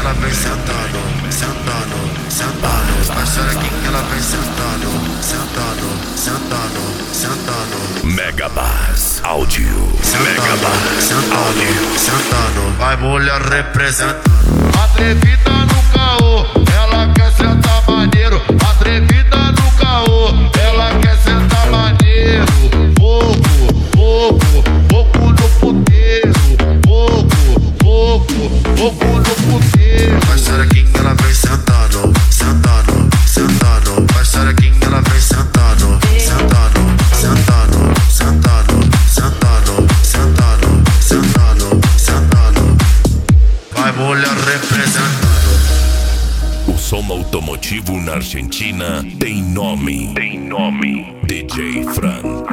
ela vem sentando, sentando, sentando. Vai xerequinha, ela vem sentando, sentando, sentando, sentando. Megabass Áudio. Megabass Áudio. Sentando, vai mulher representando. Atrevida no caô, ela quer sentar maneiro. Atrevida no caô, ela quer sentar maneiro. Fogo, fogo, fogo no puteiro. Fogo, fogo, fogo no puteiro. Vai xerequinha, ela vem sentando, sentando, sentando. Vai xerequinha, ela vem sentando, sentando, sentando, sentando, sentando, sentando, sentando, sentando. Vai mulher representando. O som automotivo na Argentina tem nome. Tem nome. DJ Fran.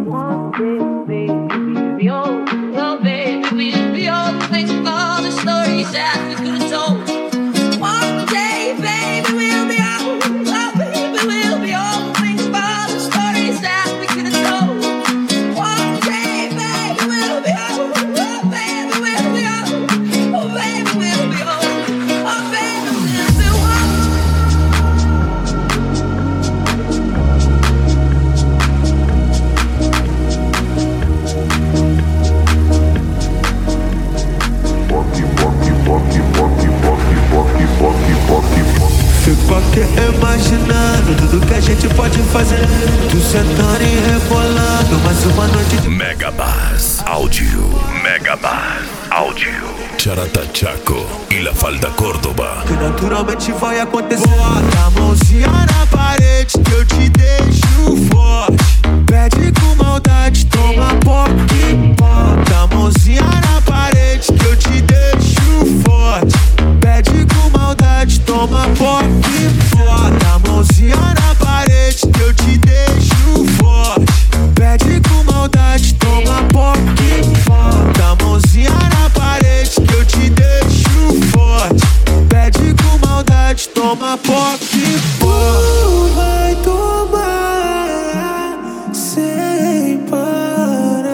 Fico aqui imaginando tudo que a gente pode fazer. Tu sentando e rebolando mais uma noite de Megabass Áudio. Megabass Áudio. Charatachaco e La Falda Córdoba. que naturalmente vai acontecer. Bota a mãozinha na parede que eu te deixo forte. Pede com maldade, toma POC. Bota a mãozinha na parede que eu te deixo forte. Pede com maldade, toma POC. Bota a mãozinha na parede que eu te deixo forte. Pede com maldade, toma POC. Bota a mãozinha na parede que eu te deixo forte. Pede com maldade, toma POC. Vai tomar sem parar.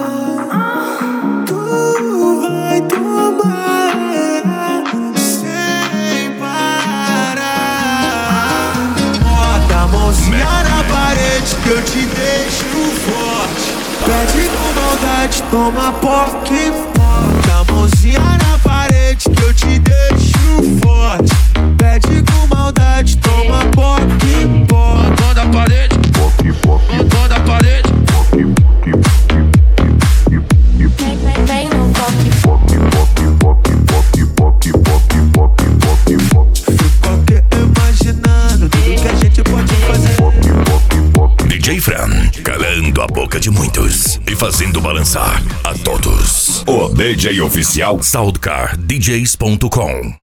Tu vai tomar sem parar. Bota a mãozinha na parede que eu te deixo forte. Pede com maldade, toma POC. Bota a mãozinha na parede que eu te deixo forte. Pede com maldade, toma POC. Botão da parede, botão da parede. Vem no Fico aqui imaginando tudo que a gente pode fazer. DJ Fran, calando a boca de muitos e fazendo balançar a todos. O DJ oficial SoundcarDJs.com.